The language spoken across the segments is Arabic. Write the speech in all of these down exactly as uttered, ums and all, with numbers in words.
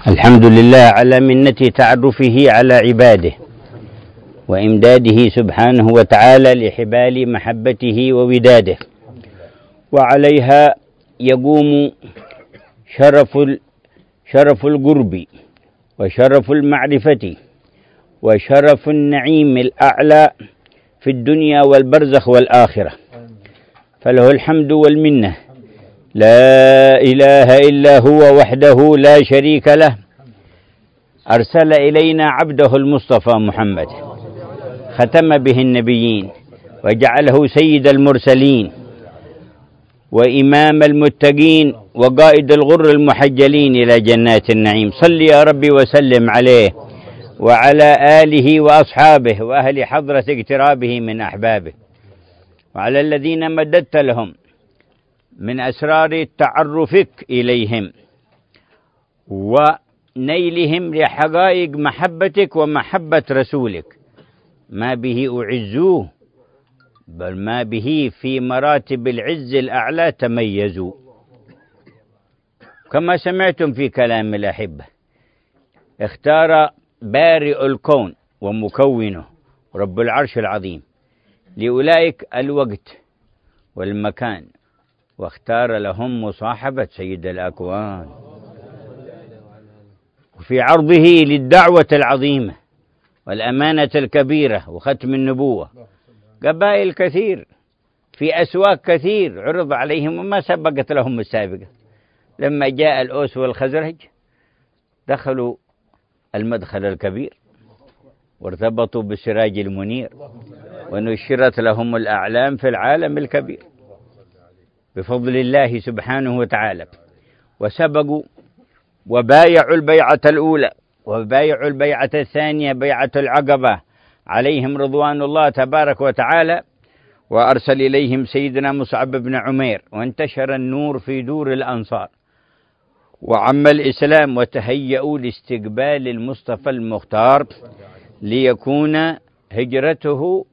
الحمد لله على منة تعرفه على عباده وإمداده سبحانه وتعالى لحبال محبته ووداده، وعليها يقوم شرف شرف القرب وشرف المعرفة وشرف النعيم الأعلى في الدنيا والبرزخ والآخرة، فله الحمد والمنة، لا إله إلا هو وحده لا شريك له، أرسل إلينا عبده المصطفى محمد، ختم به النبيين وجعله سيد المرسلين وإمام المتقين وقائد الغر المحجلين إلى جنات النعيم. صل يا ربي وسلم عليه وعلى آله وأصحابه وأهل حضرة اقترابه من أحبابه، وعلى الذين مددت لهم من أسرار تعرفك إليهم ونيلهم لحقائق محبتك ومحبة رسولك، ما به أعزوه بل ما به في مراتب العز الأعلى تميزوا. كما سمعتم في كلام الأحبة، اختار بارئ الكون ومكونه رب العرش العظيم لأولئك الوقت والمكان، واختار لهم مصاحبة سيد الأكوان، وفي عرضه للدعوة العظيمة والأمانة الكبيرة وختم النبوة قبائل كثير في أسواق كثير عرض عليهم وما سبقت لهم السابقة. لما جاء الأوس والخزرج دخلوا المدخل الكبير وارتبطوا بالسراج المنير ونشرت لهم الأعلام في العالم الكبير بفضل الله سبحانه وتعالى، وسبقوا وبايعوا البيعة الأولى وبايعوا البيعة الثانية بيعة العقبة عليهم رضوان الله تبارك وتعالى، وأرسل إليهم سيدنا مصعب بن عمير، وانتشر النور في دور الأنصار وعم الإسلام، وتهيأوا لاستقبال المصطفى المختار ليكون هجرته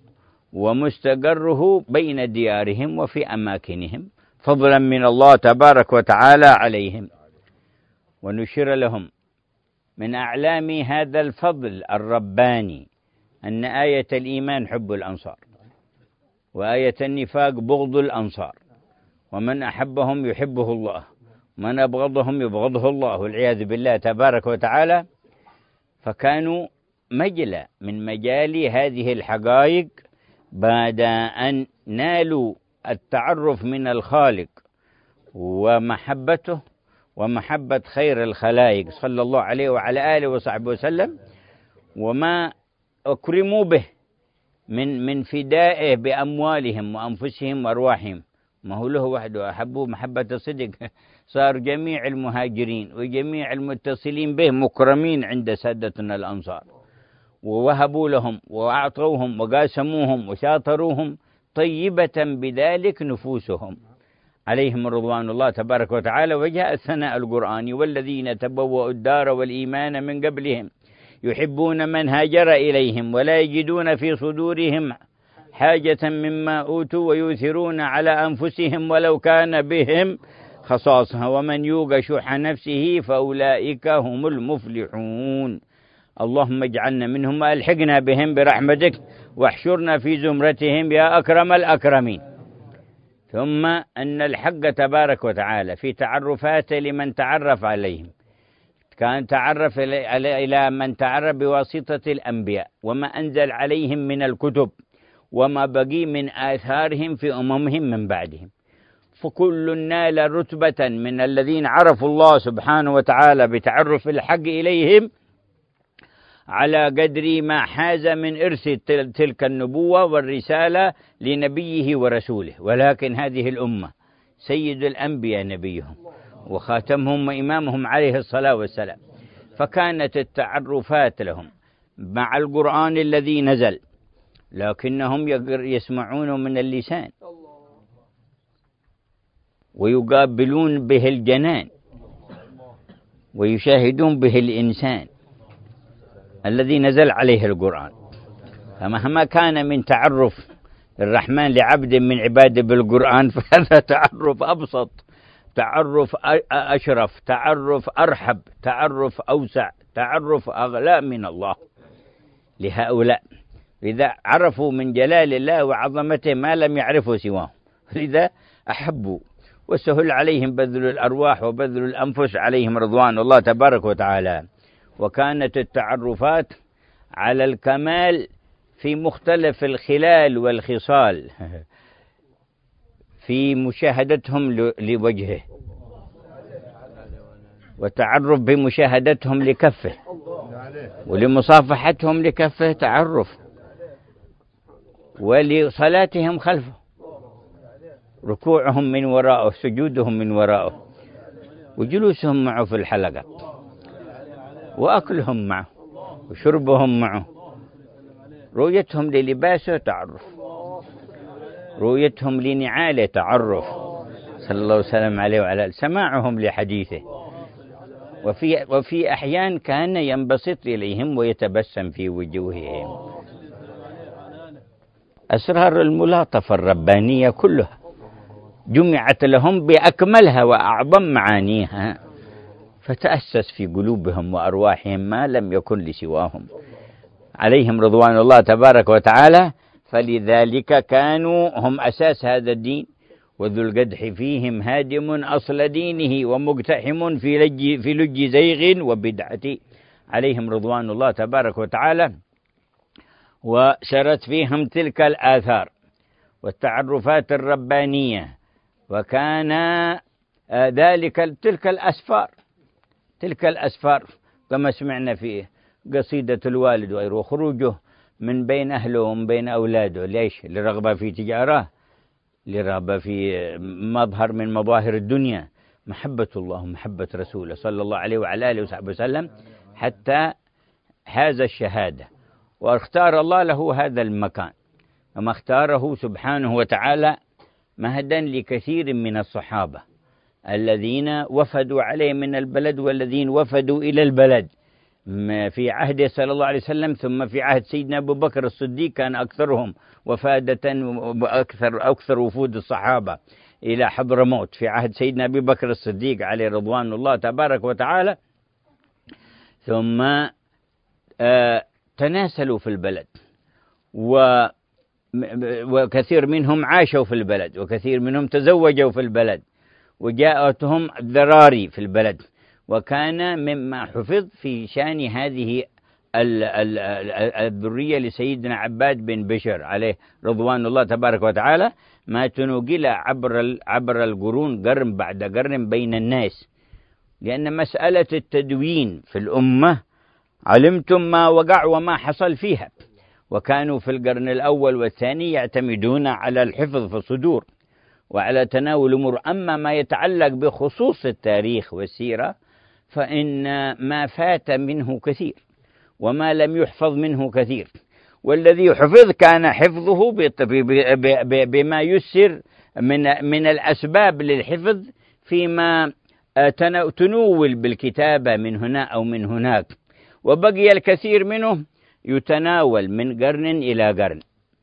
ومستقره بين ديارهم وفي أماكنهم فضلا من الله تبارك وتعالى عليهم. ونشر لهم من أعلام هذا الفضل الرباني أن آية الإيمان حب الأنصار، وآية النفاق بغض الأنصار، ومن أحبهم يحبه الله ومن أبغضهم يبغضه الله والعياذ بالله تبارك وتعالى. فكانوا مجلى من مجال هذه الحقائق بعد أن نالوا التعرف من الخالق ومحبته ومحبة خير الخلائق صلى الله عليه وعلى آله وصحبه وسلم، وما أكرموا به من من فدائه بأموالهم وأنفسهم وأرواحهم، ما هو له وحده أحبوا محبة الصدق، صار جميع المهاجرين وجميع المتصلين به مكرمين عند سادتنا الأنصار، ووهبوا لهم وأعطوهم وقاسموهم وشاطروهم طيبة بذلك نفوسهم عليهم رضوان الله تبارك وتعالى. وجاء الثناء القرآني: والذين تبوأوا الدار والإيمان من قبلهم يحبون من هاجر إليهم ولا يجدون في صدورهم حاجة مما أوتوا ويؤثرون على أنفسهم ولو كان بهم خصاصة ومن يوق شح نفسه فأولئك هم المفلحون. اللهم اجعلنا منهم وألحقنا بهم برحمتك واحشرنا في زمرتهم يا أكرم الأكرمين. ثم أن الحق تبارك وتعالى في تعرفاته لمن تعرف عليهم كان تعرف إلى من تعرف بواسطة الأنبياء وما أنزل عليهم من الكتب وما بقي من آثارهم في أممهم من بعدهم، فكل نال رتبة من الذين عرفوا الله سبحانه وتعالى بتعرف الحق إليهم على قدر ما حاز من إرث تلك النبوة والرسالة لنبيه ورسوله. ولكن هذه الأمة سيد الأنبياء نبيهم وخاتمهم وإمامهم عليه الصلاة والسلام، فكانت التعرفات لهم مع القرآن الذي نزل لكنهم يسمعون من اللسان ويقابلون به الجنان ويشاهدون به الإنسان الذي نزل عليه القرآن. فمهما كان من تعرف الرحمن لعبد من عباده بالقرآن فهذا تعرف أبسط تعرف أشرف، تعرف أرحب، تعرف أوسع، تعرف أغلى من الله لهؤلاء. إذا عرفوا من جلال الله وعظمته ما لم يعرفوا سواه، لذا أحبوا وسهل عليهم بذل الأرواح وبذل الأنفس عليهم رضوان الله تبارك وتعالى. وكانت التعرفات على الكمال في مختلف الخلال والخصال، في مشاهدتهم لوجهه، وتعرف بمشاهدتهم لكفه، ولمصافحتهم لكفه تعرف، ولصلاتهم خلفه، ركوعهم من وراءه، سجودهم من وراءه، وجلوسهم معه في الحلقة، وأكلهم معه، وشربهم معه، رؤيتهم للباسه تعرف، رؤيتهم لنعاله تعرف صلى الله وسلم عليه وعلى آله، سماعهم لحديثه. وفي وفي أحيان كان ينبسط إليهم ويتبسم في وجوههم. أسرار الملاطفة الربانية كلها جمعت لهم بأكملها وأعظم معانيها، فتأسس في قلوبهم وأرواحهم ما لم يكن لسواهم عليهم رضوان الله تبارك وتعالى. فلذلك كانوا هم أساس هذا الدين، وذو القدح فيهم هادم أصل دينه، ومقتحم في لج في لج زيغ وبدعة عليهم رضوان الله تبارك وتعالى. وسرت فيهم تلك الآثار والتعرفات الربانية، وكان ذلك تلك الأسفار تلك الأسفار كما سمعنا في قصيدة الوالد وغيره، وخروجه من بين أهله ومن بين أولاده، ليش؟ لرغبة في تجارة، لرغبة في مظهر من مظاهر الدنيا، محبة الله ومحبة رسوله صلى الله عليه وعلى آله وصحبه وسلم، حتى هذا الشهادة. واختار الله له هذا المكان، وما اختاره سبحانه وتعالى مهدا لكثير من الصحابة الذين وفدوا عليه من البلد، والذين وفدوا إلى البلد في عهده صلى الله عليه وسلم، ثم في عهد سيدنا أبو بكر الصديق كان أكثرهم وفادة، وأكثر أكثر وفود الصحابة إلى حضرموت في عهد سيدنا أبي بكر الصديق عليه رضوان الله تبارك وتعالى. ثم آه تناسلوا في البلد، وكثير منهم عاشوا في البلد، وكثير منهم تزوجوا في البلد، وجاءتهم ذراري في البلد. وكان مما حفظ في شان هذه الذرية لسيدنا عباد بن بشر عليه رضوان الله تبارك وتعالى ما تنقل عبر عبر القرون، قرن بعد قرن بين الناس، لأن مسألة التدوين في الأمة علمتم ما وقع وما حصل فيها. وكانوا في القرن الأول والثاني يعتمدون على الحفظ في الصدور وعلى تناول أمور. أما ما يتعلق بخصوص التاريخ والسيرة فإن ما فات منه كثير، وما لم يحفظ منه كثير، والذي حفظ كان حفظه بما يسر من من الأسباب للحفظ، فيما تنول بالكتابة من هنا أو من هناك، وبقي الكثير منه يتناول من قرن إلى قرن.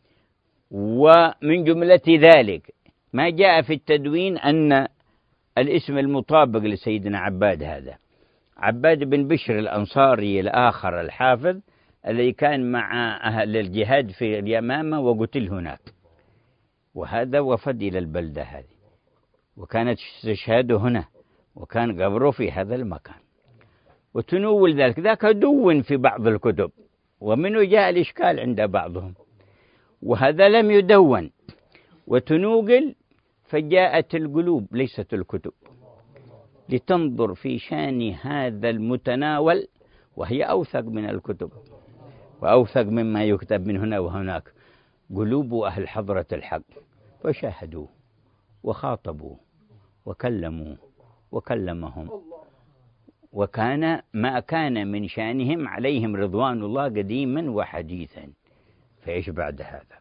ومن جملة ذلك ما جاء في التدوين أن الاسم المطابق لسيدنا عباد، هذا عباد بن بشر الأنصاري الآخر الحافظ الذي كان مع أهل الجهاد في اليمامة وقتل هناك، وهذا وفد إلى البلدة هذه، وكانت استشهاده هنا، وكان قبره في هذا المكان. وتنول ذلك ذاك دون في بعض الكتب، ومنه جاء الإشكال عند بعضهم، وهذا لم يدون وتنوقل، فجاءت القلوب ليست الكتب لتنظر في شان هذا المتناول، وهي أوثق من الكتب وأوثق مما يكتب من هنا وهناك. قلوب أهل حضرة الحق، فشاهدوا وخاطبوا وكلموا وكلمهم، وكان ما كان من شانهم عليهم رضوان الله قديما وحديثا. فإيش بعد هذا؟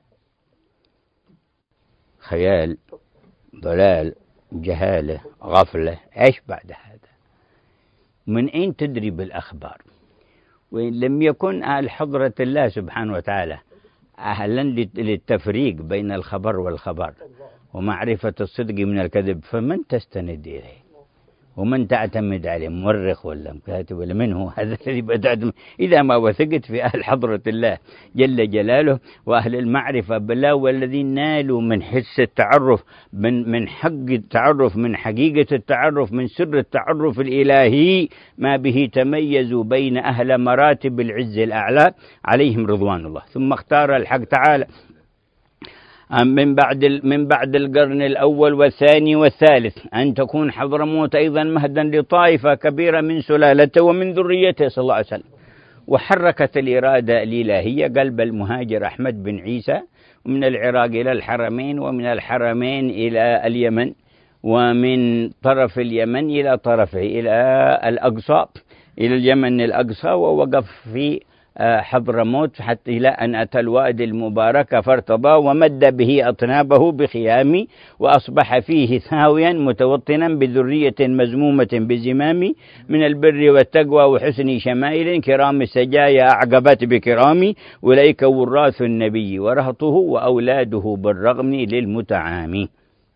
خيال، ضلال، جهالة، غفلة. إيش بعد هذا؟ من أين تدري بالأخبار؟ وإن لم يكن أهل حضرة الله سبحانه وتعالى أهلا للتفريق بين الخبر والخبر، ومعرفة الصدق من الكذب، فمن تستند إليه ومن تعتمد عليه؟ مؤرخ ولا كاتب ولا من هو هذا الذي بدأت؟ إذا ما وثقت في أهل حضرة الله جل جلاله وأهل المعرفة بالله، والذين نالوا من حس التعرف، من من حق التعرف، من حقيقة التعرف، من سر التعرف الإلهي، ما به تميزوا بين أهل مراتب العز الأعلى عليهم رضوان الله. ثم اختار الحق تعالى من بعد من بعد القرن الأول والثاني والثالث أن تكون حضرموت أيضا مهدا لطائفة كبيرة من سلالته ومن ذريته صلى الله عليه وسلم. وحركت الإرادة الإلهية قلب المهاجر أحمد بن عيسى من العراق إلى الحرمين، ومن الحرمين إلى اليمن، ومن طرف اليمن إلى طرفه إلى الأقصى، إلى اليمن الأقصى، ووقف في حضرموت حتى إلى أن أتى الوادي المبارك فارتضى ومد به أطنابه بخيام، وأصبح فيه ثاويا متوطنا بذرية مزمومة بزمام من البر والتقوى وحسن شمائل كرام السجايا أعقبت بكرام، أولئك وراث النبي ورهطه وأولاده بالرغم للمتعامي.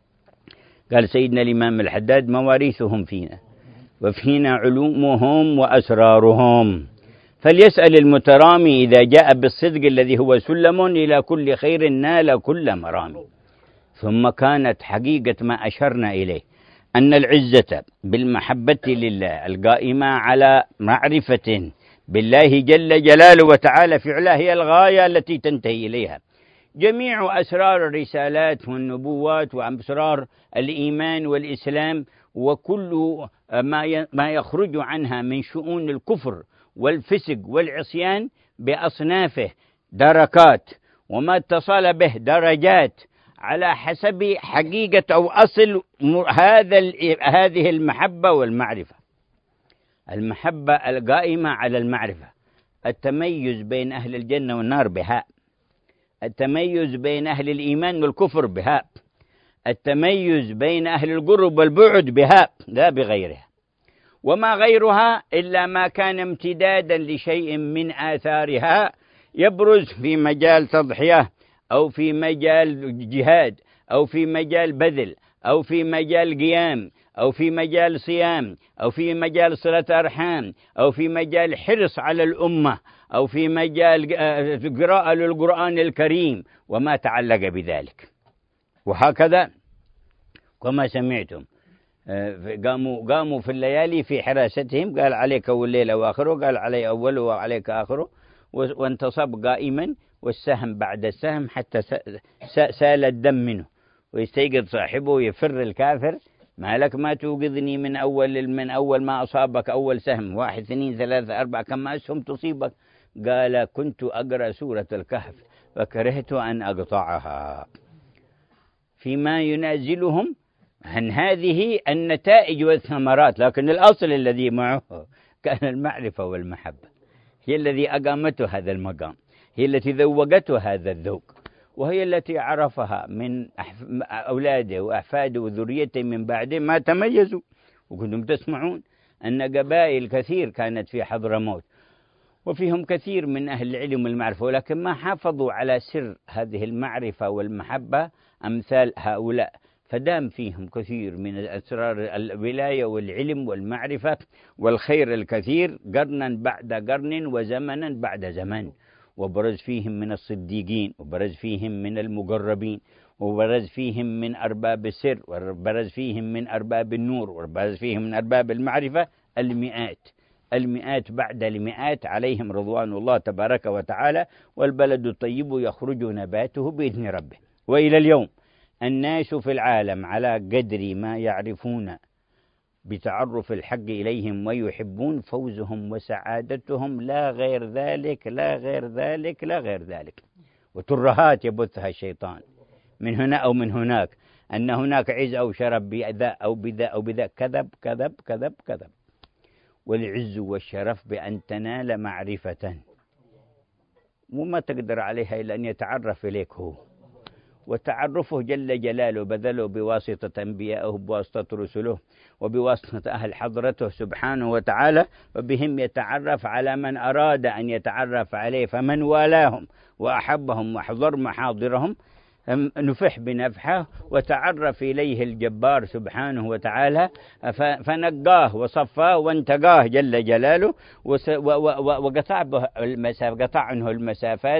قال سيدنا الإمام الحداد: مواريثهم فينا وفينا علومهم وأسرارهم، فليسأل المترامي إذا جاء بالصدق الذي هو سلم إلى كل خير نال كل مرام. ثم كانت حقيقة ما أشرنا إليه أن العزة بالمحبة لله القائمة على معرفة بالله جل جلاله وتعالى فعله هي الغاية التي تنتهي إليها جميع أسرار الرسالات والنبوات وأسرار الإيمان والإسلام، وكل ما يخرج عنها من شؤون الكفر والفسق والعصيان بأصنافه دركات، وما اتصل به درجات على حسب حقيقة أو أصل هذا هذه المحبة والمعرفة. المحبة القائمة على المعرفة، التميز بين أهل الجنة والنار بهاء، التميز بين أهل الإيمان والكفر بهاء، التميز بين أهل القرب والبعد بهاء لا بغيرها، وما غيرها إلا ما كان امتدادا لشيء من آثارها يبرز في مجال تضحية أو في مجال جهاد أو في مجال بذل أو في مجال قيام أو في مجال صيام أو في مجال صلة أرحام أو في مجال حرص على الأمة أو في مجال قراءة للقرآن الكريم وما تعلق بذلك. وهكذا كما سمعتم قاموا قاموا في الليالي في حراستهم، قال عليك أول ليلة وآخره، قال علي أوله وعليك آخره، وانتصب قائما والسهم بعد السهم حتى سال الدم منه، ويستيقظ صاحبه يفر الكافر: ما لك ما توقظني من أول من أول ما أصابك أول سهم، واحد اثنين ثلاثة أربعة كم أسهم تصيبك؟ قال: كنت أقرأ سورة الكهف فكرهت أن أقطعها. فيما ينازلهم عن هذه النتائج والثمرات، لكن الأصل الذي معه كان المعرفة والمحبة، هي الذي أقامته هذا المقام، هي التي ذوقته هذا الذوق، وهي التي عرفها من أولاده وأحفاده وذريته من بعده ما تميزوا. وكنتم تسمعون أن قبائل كثير كانت في حضرموت وفيهم كثير من أهل العلم والمعرفة، ولكن ما حافظوا على سر هذه المعرفة والمحبة أمثال هؤلاء، فدام فيهم كثير من أسرار الولاية والعلم والمعرفة والخير الكثير قرنا بعد قرن وزمنا بعد زمن، وبرز فيهم من الصديقين، وبرز فيهم من المقربين، وبرز فيهم من أرباب السر، وبرز فيهم من أرباب النور، وبرز فيهم من أرباب المعرفة المئات المئات بعد المئات عليهم رضوان الله تبارك وتعالى. والبلد الطيب يخرج نباته بإذن ربه. وإلى اليوم الناس في العالم على قدر ما يعرفون بتعرف الحق إليهم ويحبون فوزهم وسعادتهم، لا غير ذلك لا غير ذلك لا غير ذلك. وترهات يبثها الشيطان من هنا أو من هناك أن هناك عز أو شرف بذا أو بذا أو بذا، كذب كذب كذب كذب. والعز والشرف بأن تنال معرفة وما تقدر عليها إلا أن يتعرف إليك هو، وتعرفه جل جلاله بذله بواسطة أنبيائه، بواسطة رسله، وبواسطة أهل حضرته سبحانه وتعالى، وبهم يتعرف على من أراد أن يتعرف عليه، فمن والاهم وأحبهم وحضر محاضرهم نفح بنفحه وتعرف إليه الجبار سبحانه وتعالى فنقاه وصفاه وانتقاه جل جلاله وقطع المسافة، قطع عنه المسافات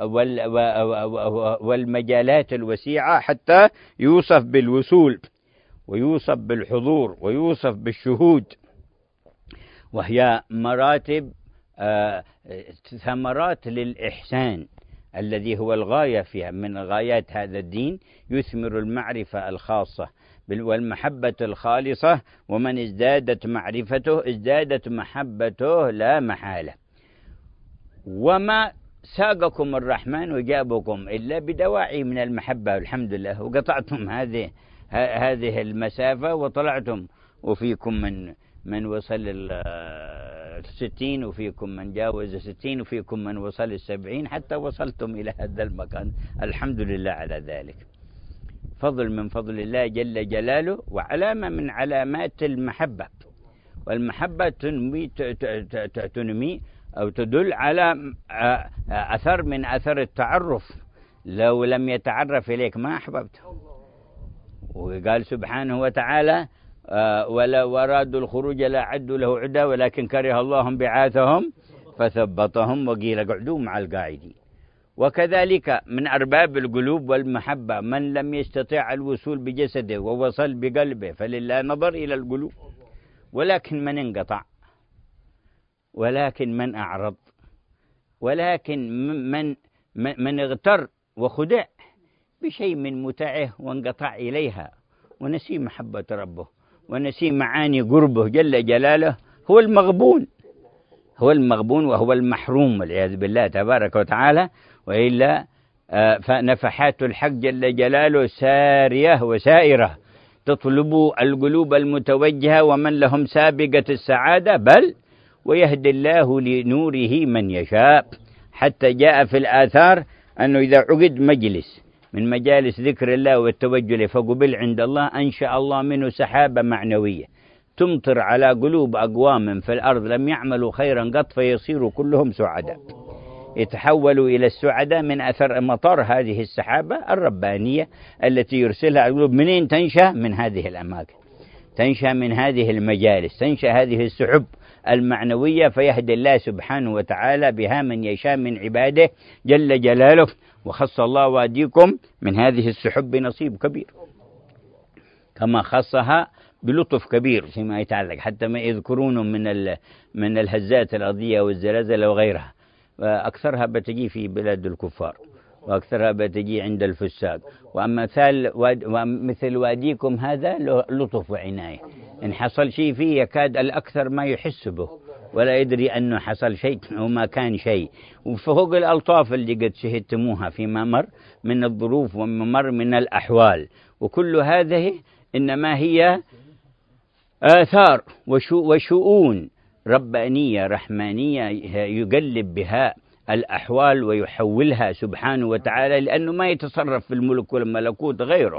والمجالات الوسيعة حتى يوصف بالوصول ويوصف بالحضور ويوصف بالشهود، وهي مراتب آه ثمرات للإحسان الذي هو الغاية فيها من غايات هذا الدين. يثمر المعرفة الخاصة والمحبة الخالصة، ومن ازدادت معرفته ازدادت محبته لا محالة. وما ساقكم الرحمن وجابكم إلا بدواعي من المحبة الحمد لله، وقطعتم هذه هذه المسافة وطلعتم، وفيكم من من وصل الستين، وفيكم من جاوز الستين، وفيكم من وصل السبعين، حتى وصلتم إلى هذا المكان. الحمد لله على ذلك، فضل من فضل الله جل جلاله، وعلامة من علامات المحبة. والمحبة تنمي تنمي أو تدل على أثر من أثر التعرف. لو لم يتعرف إليك ما أحببته. وقال سبحانه وتعالى ولو أرادوا الخروج لا عدوا له عدا ولكن كره الله بعاثهم فثبطهم وقيل اقعدوا مع القاعدين. وكذلك من أرباب القلوب والمحبة من لم يستطع الوصول بجسده ووصل بقلبه فلله نظر إلى القلوب، ولكن من انقطع، ولكن من أعرض، ولكن من من اغتر وخدع بشيء من متعه وانقطع إليها ونسي محبة ربه ونسي معاني قربه جل جلاله، هو المغبون، هو المغبون وهو المحروم والعياذ بالله تبارك وتعالى. وإلا فنفحات الحق جل جلاله سارية وسائرة تطلب القلوب المتوجهة ومن لهم سابقة السعادة، بل ويهدي الله لنوره من يشاء. حتى جاء في الآثار أنه إذا عقد مجلس من مجالس ذكر الله والتوجل فقبل عند الله أنشأ الله منه سحابة معنوية تمطر على قلوب أقوام في الأرض لم يعملوا خيرا قط فيصيروا كلهم سعداء، يتحولوا إلى السعداء من أثر مطر هذه السحابة الربانية التي يرسلها القلوب. منين تنشأ؟ من هذه الأماكن، تنشأ من هذه المجالس، تنشأ هذه السحب المعنوية، فيهدي الله سبحانه وتعالى بها من يشاء من عباده جل جلاله. وخص الله واديكم من هذه السحب بنصيب كبير، كما خصها بلطف كبير فيما يتعلق، حتى ما يذكرون من من الهزات الأرضية والزلازل وغيرها، أكثرها بتجي في بلاد الكفار وأكثرها بتجي عند الفساق. وأمثال ومثل واديكم هذا لطف وعناية، إن حصل شيء فيه يكاد الأكثر ما يحس به ولا يدري أنه حصل شيء وما كان شيء. وفوق الألطاف اللي قد شهدتموها فيما مر من الظروف وممر من الأحوال، وكل هذه إنما هي آثار وشؤون ربانية رحمانية يقلب بها الأحوال ويحولها سبحانه وتعالى، لأنه ما يتصرف في الملك والملكوت غيره.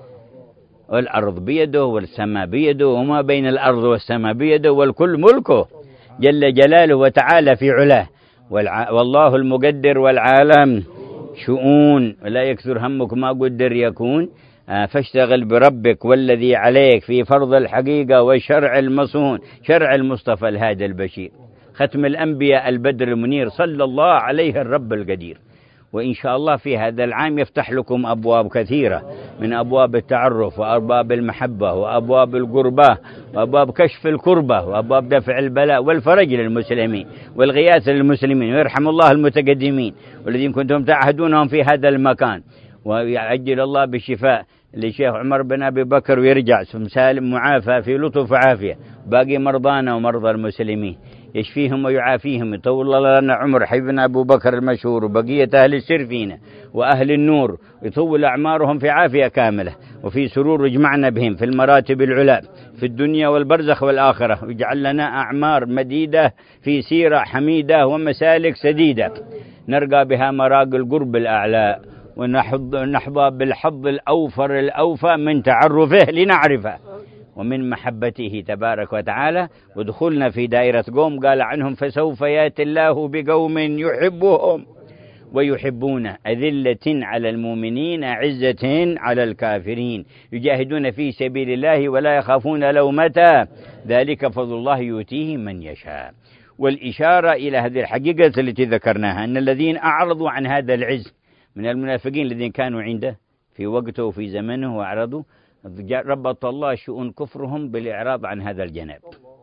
والأرض بيده والسماء بيده وما بين الأرض والسماء بيده والكل ملكه جل جلاله وتعالى في علاه. والله المقدر والعالم شؤون ولا يكثر همك ما قدر يكون. فاشتغل بربك والذي عليك في فرض الحقيقة والشرع المصون، شرع المصطفى الهادي البشير، ختم الأنبياء البدر المنير صلى الله عليه الرب القدير. وإن شاء الله في هذا العام يفتح لكم أبواب كثيرة من أبواب التعرف وأبواب المحبة وأبواب القربة وأبواب كشف الكربة وأبواب دفع البلاء والفرج للمسلمين والغياث للمسلمين. ويرحم الله المتقدمين والذين كنتم تعهدونهم في هذا المكان، ويعجل الله بالشفاء لشيخ عمر بن أبي بكر ويرجع سالم معافى في لطف وعافية. باقي مرضانا ومرضى المسلمين يشفيهم ويعافيهم، يطول الله لنا عمر حبيبنا أبو بكر المشهور وبقية أهل السر فينا وأهل النور، يطول أعمارهم في عافية كاملة وفي سرور يجمعنا بهم في المراتب العلا في الدنيا والبرزخ والآخرة، ويجعل لنا أعمار مديدة في سيرة حميدة ومسالك سديدة نرقى بها مراقي القرب الأعلى، ونحظى بالحظ الأوفر الأوفى من تعرفه لنعرفه ومن محبته تبارك وتعالى. ودخولنا في دائرة قوم قال عنهم فسوف يأتي الله بقوم يحبهم ويحبون أذلة على المؤمنين أعزة على الكافرين يجاهدون في سبيل الله ولا يخافون لومة ذلك فضل الله يؤتيه من يشاء. والإشارة إلى هذه الحقيقة التي ذكرناها أن الذين أعرضوا عن هذا العز من المنافقين الذين كانوا عنده في وقته وفي زمنه وأعرضوا، ربط الله شؤون كفرهم بالإعراض عن هذا الجناب.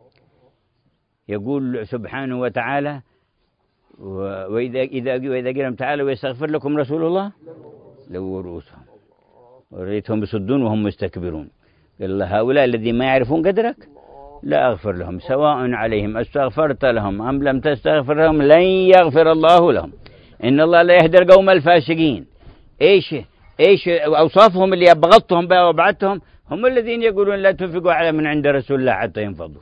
يقول سبحانه وتعالى وإذا إذا وإذا قيل تعالوا ويستغفر لكم رسول الله لووا رؤوسهم ورأيتهم يصدون وهم مستكبرون. قال هؤلاء الذين ما يعرفون قدرك لا أغفر لهم سواء عليهم أستغفرت لهم أم لم تستغفر لهم لن يغفر الله لهم إن الله لا يهدي القوم الفاسقين. إيش إيش أوصافهم اللي أبغضتهم بها وبعدتهم؟ هم الذين يقولون لا تنفقوا على من عند رسول الله حتى ينفضوا،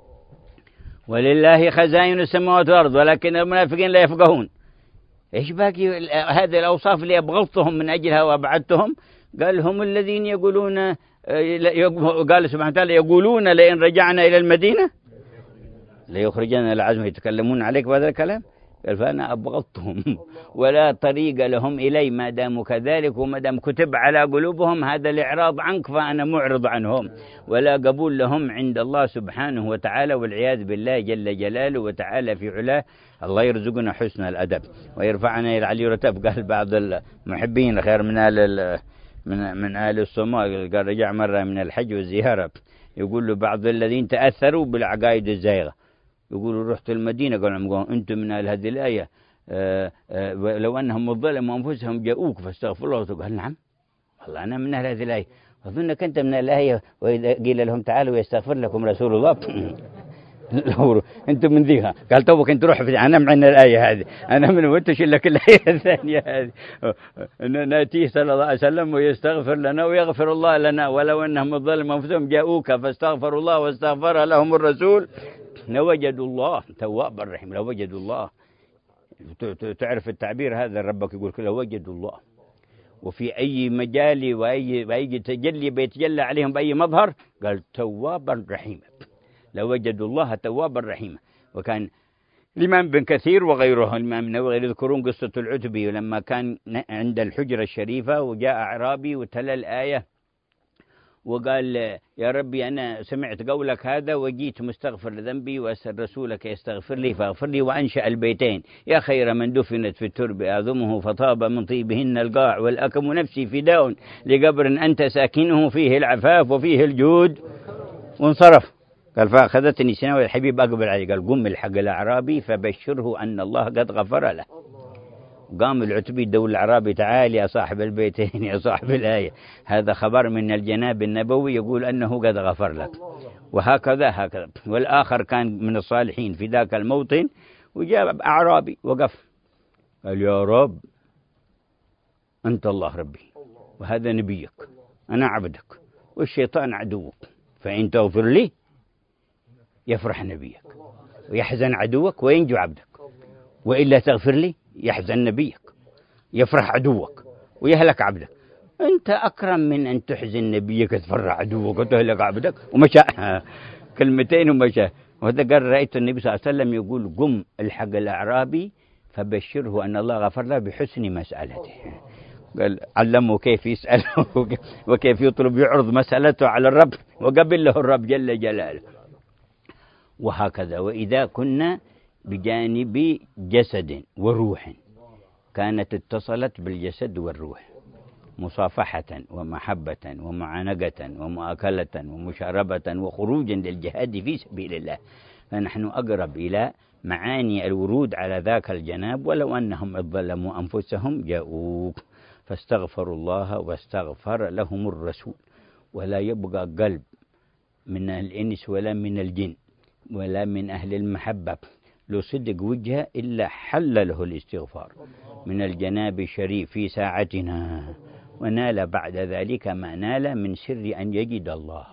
ولله خزائن السماوات والأرض ولكن المنافقين لا يفقهون. إيش باقي هذه الأوصاف اللي أبغضتهم من أجلها وأبعدتهم؟ قال هم الذين يقولون، قال سبحانه وتعالى يقولون لئن رجعنا إلى المدينة ليخرجنا العزم، يتكلمون عليك بهذا الكلام. قال فأنا أبغضتهم ولا طريق لهم إلي ما داموا كذلك، وما دام كتب على قلوبهم هذا الإعراض عنك فأنا معرض عنهم ولا قبول لهم عند الله سبحانه وتعالى والعياذ بالله جل جلاله وتعالى في علاه. الله يرزقنا حسن الأدب ويرفعنا إلى العلي رتب. قال بعض المحبين خير من آل من من آل الصومال، قال رجع مرة من الحج والزيارة يقول له بعض الذين تأثروا بالعقائد الزائغة يقولوا رحت المدينة قالوا أنتم من أهل هذه الآية آآ آآ لو أنهم ظلموا أنفسهم جاءوك فاستغفروا الله. قال نعم والله أنا من أهل هذه الآية. أظنك أنت من الآية وإذا قيل لهم تعالوا يستغفر لكم رسول الله أنتم من ذيها. قال توبك أنت روح في أنا من الآية هذه أنا من وانتش إلا كل الآية الثانية هذه نأتيه صلى الله عليه وسلم ويستغفر لنا ويغفر الله لنا ولو أنهم ظلموا أنفسهم جاءوك فاستغفروا الله واستغفر لهم الرسول لوجدوا الله توابا رحيما. لوجدوا الله، تعرف التعبير هذا ربك يقول لوجدوا الله، وفي أي مجال وأي, وأي تجلي بيتجلى عليهم بأي مظهر قال توابا رحيما. لوجدوا الله توابا رحيما. وكان الإمام بن كثير وغيره الإمام النووي يذكرون قصة العتبي لما كان عند الحجرة الشريفة وجاء أعرابي وتلا الآية وقال يا ربي أنا سمعت قولك هذا وجيت مستغفر لذنبي وأسأل رسولك يستغفر لي فاغفر لي. وأنشأ البيتين يا خير من دفنت في الترب أعظمه فطاب من طيبهن القاع والأكم نفسي فداء لقبر أنت ساكنه فيه العفاف وفيه الجود. وانصرف. قال فأخذتني سنة الحبيب أقبل عليه قال قم الحق الأعرابي فبشره أن الله قد غفر له. قام العتبي دول الأعرابي تعال يا صاحب البيتين يا صاحب الآية هذا خبر من الجناب النبوي يقول أنه قد غفر لك. وهكذا هكذا. والآخر كان من الصالحين في ذاك الموطن وجاء أعرابي وقف قال يا رب أنت الله ربي وهذا نبيك أنا عبدك والشيطان عدوك فإن تغفر لي يفرح نبيك ويحزن عدوك وينجو عبدك وإلا تغفر لي يحزن نبيك يفرح عدوك ويهلك عبدك. أنت أكرم من أن تحزن نبيك تفرح عدوك وتهلك عبدك. ومشى كلمتين ومشى. وهذا قال رأيت النبي صلى الله عليه وسلم يقول قم الحق الأعرابي فبشره أن الله غفر له بحسن مسألته. قال علمه كيف يسأل وكيف يطلب يعرض مسألته على الرب وقبل له الرب جل جلاله. وهكذا. وإذا كنا بجانب جسد وروح كانت اتصلت بالجسد والروح مصافحة ومحبة ومعانقة ومؤاكلة ومشاربة وخروجا للجهاد في سبيل الله. فنحن أقرب إلى معاني الورود على ذاك الجناب. ولو أنهم إذ ظلموا أنفسهم جاءوك فاستغفروا الله واستغفر لهم الرسول. ولا يبقى قلب من الإنس ولا من الجن ولا من أهل المحبة لو صدق وجهه إلا حل له الاستغفار من الجناب الشريف في ساعتنا ونال بعد ذلك ما نال من سر أن يجد الله.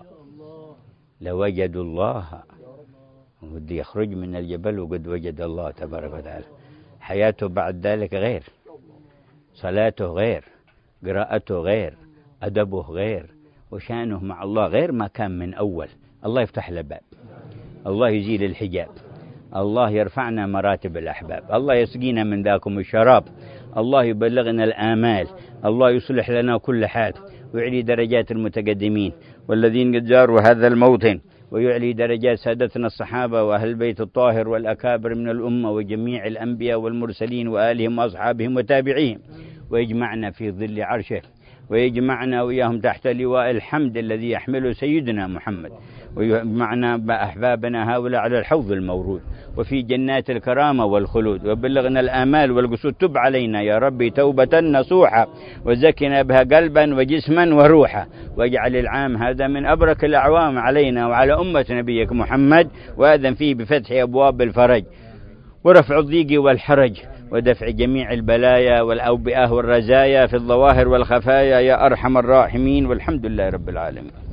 لوجدوا الله ودي يخرج من الجبل وقد وجد الله تبارك وتعالى. حياته بعد ذلك غير، صلاته غير، قراءته غير، أدبه غير، وشانه مع الله غير ما كان من أول. الله يفتح له باب، الله يزيل الحجاب، الله يرفعنا مراتب الأحباب، الله يسقينا من ذاكم الشراب، الله يبلغنا الآمال، الله يصلح لنا كل حال، ويعلي درجات المتقدمين والذين قد زاروا هذا الموطن، ويعلي درجات سادتنا الصحابة وأهل البيت الطاهر والأكابر من الأمة وجميع الأنبياء والمرسلين وآلهم وأصحابهم وتابعيهم، ويجمعنا في ظل عرشه، ويجمعنا وإياهم تحت لواء الحمد الذي يحمله سيدنا محمد، ويجمعنا بأحبابنا هؤلاء على الحوض المورود وفي جنات الكرامة والخلود، وبلغنا الآمال والقصود. تب علينا يا ربي توبة نصوحة، وزكنا بها قلبا وجسما وروحا، واجعل العام هذا من أبرك الأعوام علينا وعلى أمة نبيك محمد، وأذن فيه بفتح أبواب الفرج ورفع الضيق والحرج ودفع جميع البلايا والأوبئة والرزايا في الظواهر والخفايا يا أرحم الراحمين، والحمد لله رب العالمين.